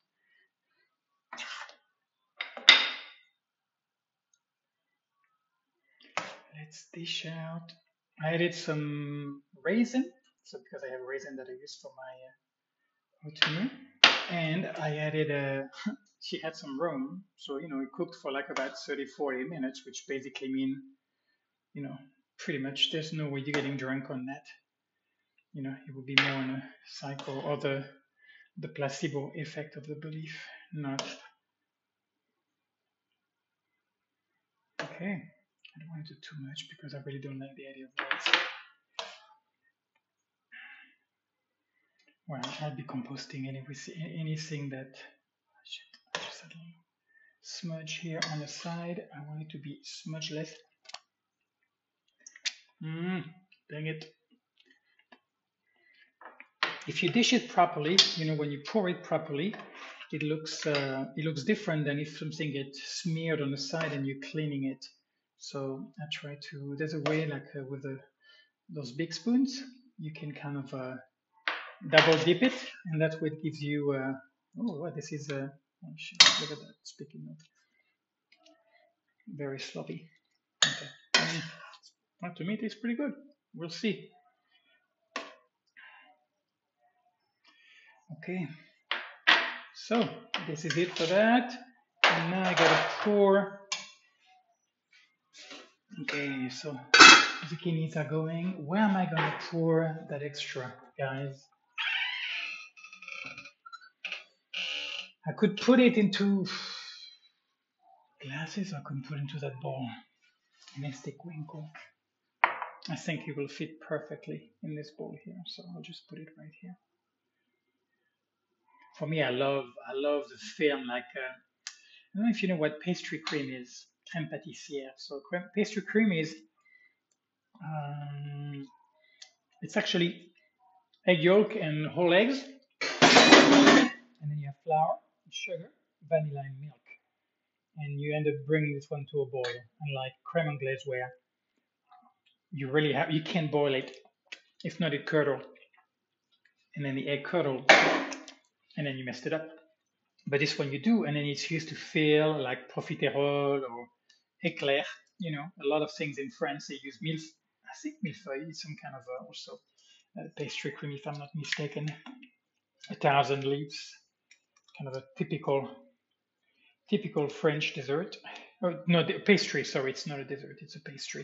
let's dish out. I added some raisin, so because I have raisin that I use for my uh, oatmeal, and I added a. She had some rum, so you know it cooked for like about thirty, forty minutes, which basically mean, you know, pretty much there's no way you're getting drunk on that. You know, it would be more on a cycle or the the placebo effect of the belief, not. Okay, I don't want to do too much because I really don't like the idea of rice. Well, I'll be composting anyway, anything that I should just a little smudge here on the side. I want it to be smudgeless. Mmm, dang it. If you dish it properly, you know, when you pour it properly, it looks uh, it looks different than if something gets smeared on the side and you're cleaning it. So I try to. There's a way, like uh, with the, those big spoons, you can kind of uh, double dip it, and that way it gives you. Uh, oh, what this is. Uh, oh shit! Look at that. Speaking of, very sloppy. Okay. Well, to me, it tastes pretty good. We'll see. Okay, so this is it for that. And now I gotta pour. Okay, so zucchinis are going. Where am I gonna pour that extra, guys? I could put it into glasses. I couldn't put it into that bowl. Neste cuenco. I think it will fit perfectly in this bowl here, so I'll just put it right here. For me, I love I love the film. Like uh, I don't know if you know what pastry cream is. Crème pâtissière. So crème, pastry cream is um, it's actually egg yolk and whole eggs, and then you have flour, sugar, vanilla, and milk, and you end up bringing this one to a boil. Unlike crème anglaise, where you really have you can't boil it. If not, it curdle, and then the egg curdle, and then you messed it up. But this one you do, and then it's used to fill like profiterole or éclair. You know, a lot of things in France they use mille. I think millefeuille is some kind of uh, also uh, pastry cream, if I'm not mistaken. A thousand leaves, kind of a typical typical French dessert. Oh, no, the pastry. Sorry, it's not a dessert. It's a pastry.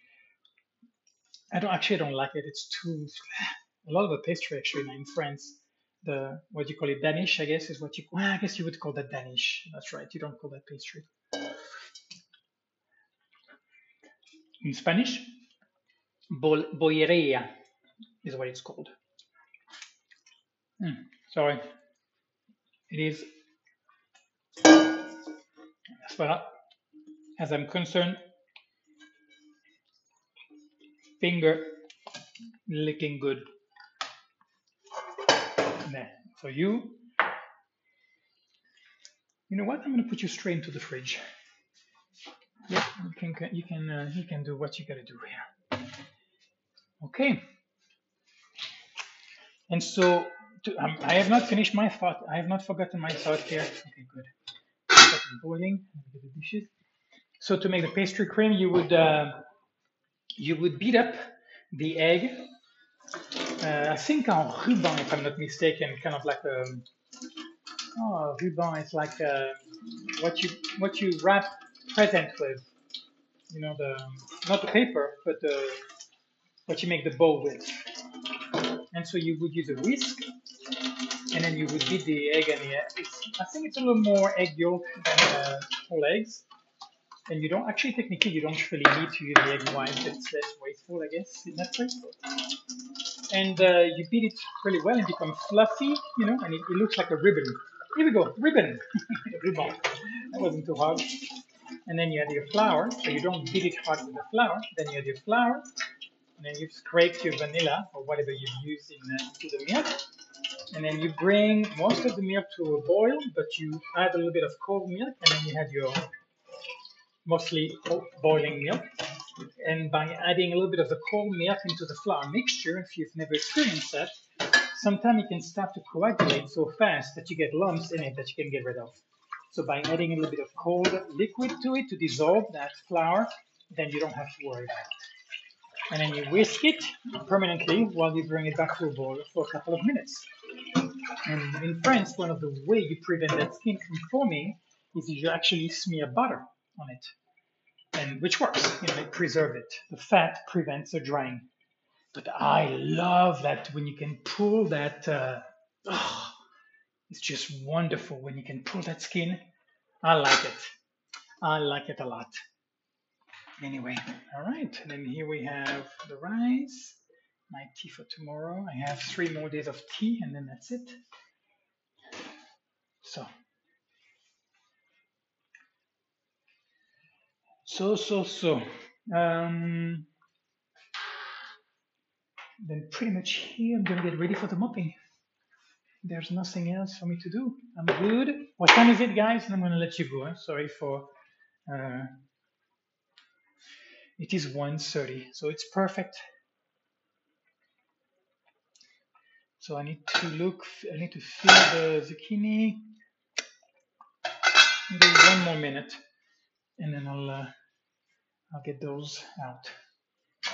I don't actually I don't like it. It's too a lot of the pastry actually in France. The what you call it Danish, I guess, is what you. Well, I guess you would call that Danish. That's right. You don't call that pastry. In Spanish, bol bollería is what it's called. Mm, sorry, it is. As far as I'm concerned, finger licking good. There. So you, you know what? I'm gonna put you straight into the fridge. Yeah, you can you can uh, you can do what you gotta do here. Okay. And so to, um, I have not finished my thought. I have not forgotten my thought here. Okay, good. Boiling. Get the dishes. So to make the pastry cream, you would uh, you would beat up the egg. Uh, I think on ruban, if I'm not mistaken, kind of like a oh ruban is like uh, what you what you wrap present with. You know the not the paper, but the what you make the bowl with. And so you would use a whisk, and then you would beat the egg and the it's, I think it's a little more egg yolk than uh, whole eggs. And you don't actually technically you don't really need to use the egg white. It's less wasteful, I guess, in that way. And uh, you beat it really well and it becomes fluffy, you know, and it, it looks like a ribbon. Here we go, ribbon, ribbon. That wasn't too hard. And then you add your flour, so you don't beat it hard with the flour. Then you add your flour, and then you've scraped your vanilla or whatever you've used in uh, into the milk. And then you bring most of the milk to a boil, but you add a little bit of cold milk, and then you have your mostly boiling milk. And by adding a little bit of the cold milk into the flour mixture, if you've never experienced that, sometimes it can start to coagulate so fast that you get lumps in it that you can get rid of. So by adding a little bit of cold liquid to it to dissolve that flour, then you don't have to worry about it. And then you whisk it permanently while you bring it back to a boil for a couple of minutes. And in France, one of the ways you prevent that skin from forming is you actually smear butter on it, and which works. You know, it preserves it. The fat prevents the drying. But I love that when you can pull that. Uh, oh, it's just wonderful when you can pull that skin. I like it. I like it a lot. Anyway, all right. And then here we have the rice. My tea for tomorrow. I have three more days of tea, and then that's it. So. So, so, so. Um, then pretty much here, I'm going to get ready for the mopping. There's nothing else for me to do. I'm good. What time is it, guys? And I'm going to let you go. Eh? Sorry for... Uh, it is one thirty, so it's perfect. So I need to look, I need to fill the zucchini. Do one more minute, and then I'll, uh, I'll get those out.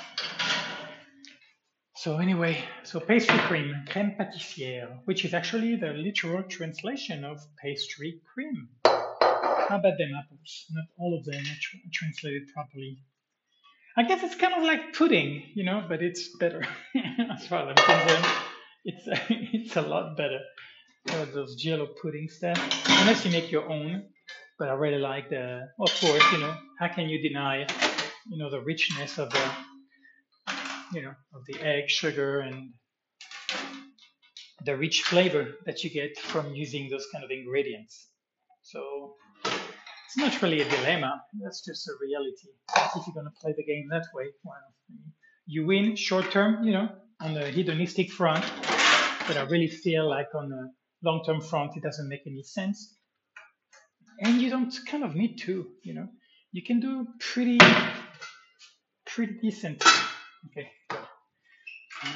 So anyway, so pastry cream, crème pâtissière, which is actually the literal translation of pastry cream. How about them apples? Not all of them are tr translated properly. I guess it's kind of like pudding, you know, but it's better as far as I'm concerned. It's a, it's a lot better. Uh, those Jello pudding stuff, unless you make your own. But I really like the, of course, you know, how can you deny, you know, the richness of the, you know, of the egg, sugar, and the rich flavor that you get from using those kind of ingredients. So it's not really a dilemma. That's just a reality. If you're going to play the game that way, well, you win short term, you know, on the hedonistic front, but I really feel like on the long term front, it doesn't make any sense. And you don't kind of need to, you know, you can do pretty, pretty decent. Okay, good. All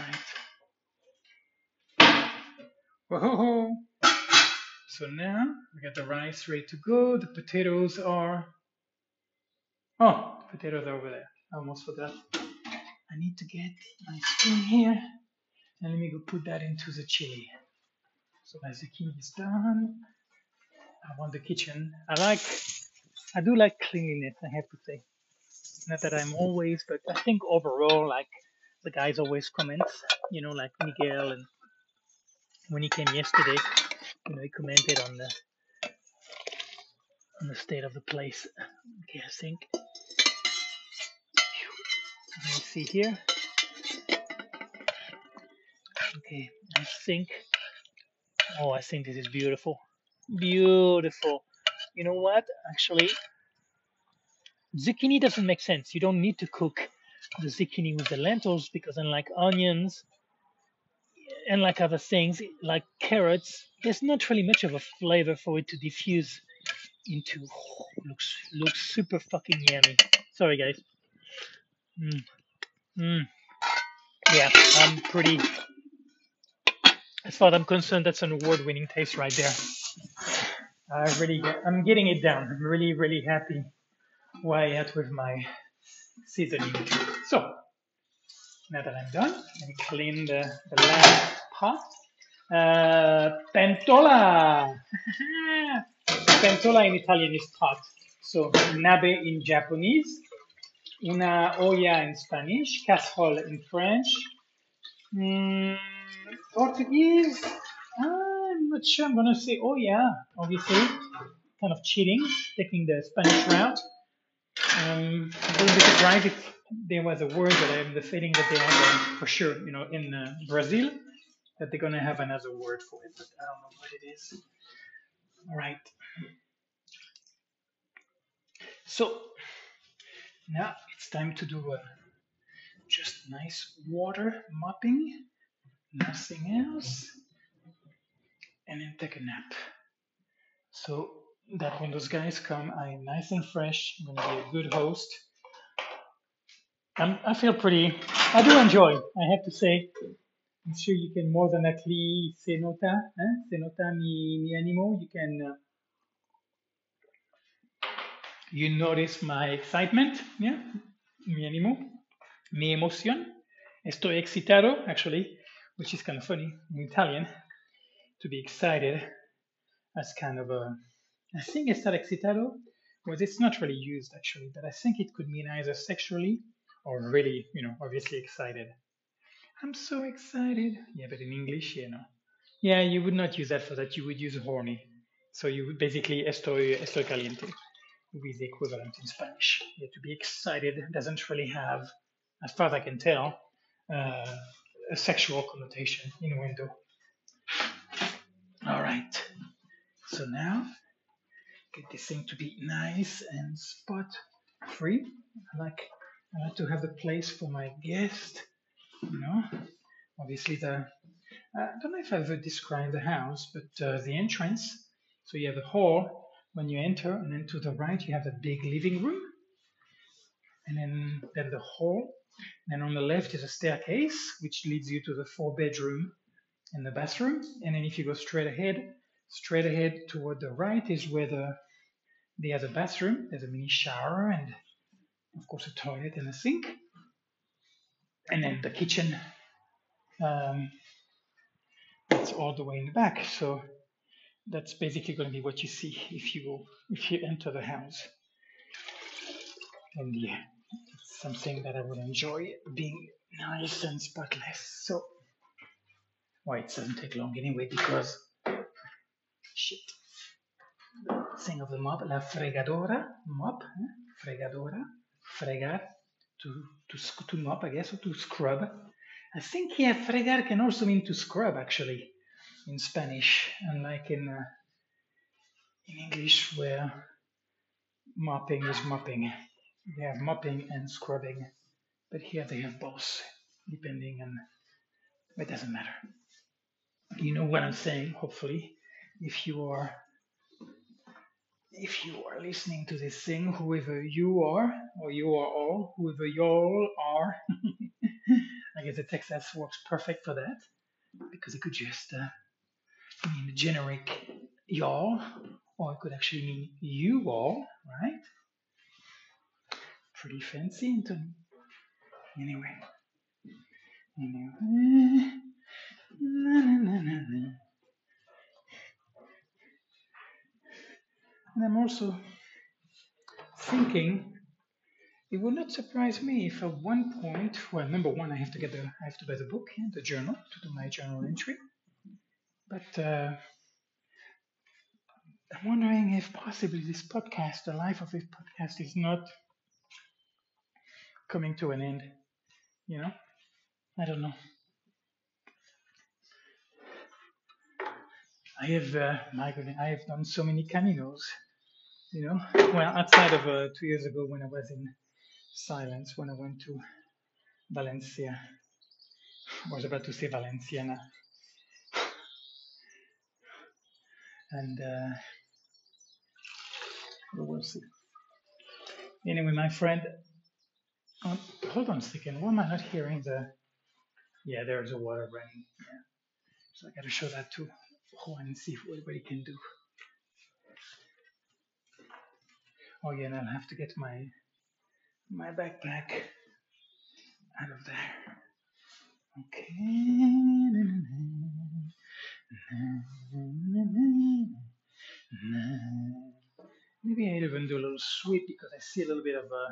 right. Whoa. So now we got the rice ready to go. The potatoes are, oh, the potatoes are over there. I almost forgot. I need to get my spoon here. And let me go put that into the chili. So my zucchini is done. I want the kitchen. I like, I do like cleanliness, I have to say. Not that I'm always, but I think overall, like the guys always comment, you know, like Miguel, and when he came yesterday, you know, he commented on the on the state of the place. Okay, I think. Let me see here. Okay, I think. Oh, I think this is beautiful. Beautiful. You know what? Actually, zucchini doesn't make sense. You don't need to cook the zucchini with the lentils because unlike onions and like other things, like carrots, there's not really much of a flavor for it to diffuse into. Oh, looks looks super fucking yummy. Sorry, guys. Mm, mm. Yeah, I'm pretty. As far as I'm concerned, that's an award-winning taste right there. I really, get, I'm getting it down. I'm really, really happy where I at with my seasoning. So now that I'm done, let me clean the, the last pot. Uh, pentola. Pentola in Italian is pot. So nabe in Japanese, una olla in Spanish, casserole in French. Mm, Portuguese, I'm not sure. I'm gonna say olla, obviously. Kind of cheating, taking the Spanish route. Um, I wouldn't be surprised if there was a word that I have the feeling that they have um, for sure, you know, in uh, Brazil, that they're gonna have another word for it, but I don't know what it is. All right. So now it's time to do uh, just nice water mopping, nothing else, and then take a nap. So that when those guys come, I'm nice and fresh. I'm gonna be a good host. I'm, I feel pretty. I do enjoy. I have to say. I'm sure you can more than likely se nota, hein? Se nota mi, mi ánimo. You can. Uh, you notice my excitement, yeah? Mi ánimo, mi emoción. Estoy excitado, actually, which is kind of funny in Italian. To be excited, that's kind of a. I think estar excitado, well, it's not really used actually, but I think it could mean either sexually or really, you know, obviously excited. I'm so excited. Yeah, but in English, you know. Yeah, you would not use that for that. You would use horny. So you would basically estoy, estoy caliente would be the equivalent in Spanish. Yeah, to be excited doesn't really have, as far as I can tell, uh, a sexual connotation in window. All right. So now get this thing to be nice and spot free. I like I like to have a place for my guest. You know, obviously the I don't know if I've ever described the house, but uh, the entrance. So you have a hall when you enter, and then to the right you have a big living room, and then then the hall. And on the left is a staircase which leads you to the four bedroom and the bathroom. And then if you go straight ahead, straight ahead toward the right is where the there's a bathroom. There's a mini shower and of course a toilet and a sink. And then the kitchen Um, it's all the way in the back. So that's basically going to be what you see if you if you enter the house. And yeah, it's something that I would enjoy, being nice and spotless. So why it doesn't take long anyway, because shit. Thing of the mop, la fregadora, mop, eh? fregadora, fregar, to, to, to mop, I guess, or to scrub. I think, yeah, fregar can also mean to scrub, actually, in Spanish, unlike in, uh, in English, where mopping is mopping. They have mopping and scrubbing, but here they have both, depending on, it doesn't matter. You know what I'm saying, hopefully, if you are if you are listening to this thing, whoever you are, or you are all, whoever y'all are, I guess the Texas works perfect for that, because it could just uh, mean generic y'all, or it could actually mean you all, right? Pretty fancy, Anthony. Anyway, anyway. Na, na, na, na, na. And I'm also thinking it would not surprise me if at one point, well, number one, I have to get the I have to buy the book and the journal to do my journal entry. But uh, I'm wondering if possibly this podcast, the life of this podcast, is not coming to an end. You know, I don't know. I have, uh, my goodness, I have done so many caminos. You know, well, outside of uh, two years ago when I was in silence, when I went to Valencia. I was about to say Valenciana. And uh, we'll see. Anyway, my friend, um, hold on a second. Why am I not hearing the? Yeah, there's a water running. Yeah. So I got to show that to Juan and see what he can do. Oh yeah, and I'll have to get my my backpack out of there. Okay. Maybe I'll even do a little sweep because I see a little bit of a.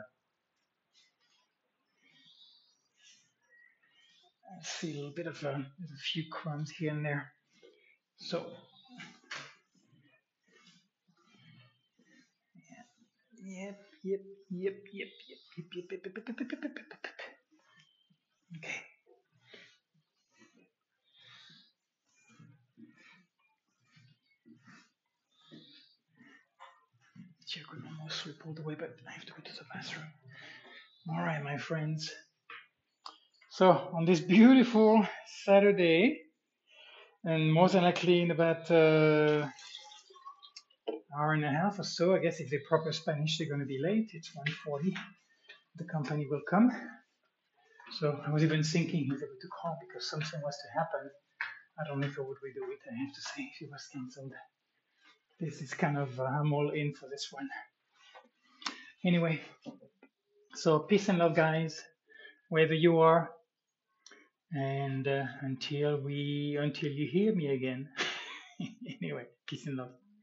I see a little bit of a, there's a few crumbs here and there. So. Yep, yep, yep, yep, yep, yep, yep, yep, yep, yep, yep, yep, yep. Okay. Check with almost sweep all the way, but I have to go to the bathroom. All right, my friends. So on this beautiful Saturday, and more than likely in about uh, hour and a half or so, I guess if they're proper Spanish, they're going to be late. It's one forty. The company will come. So I was even thinking if I were to call because something was to happen. I don't know if I would redo it. I have to say if it was cancelled. This is kind of, uh, I'm all in for this one. Anyway, so peace and love, guys, wherever you are. And uh, until we, until you hear me again. Anyway, peace and love.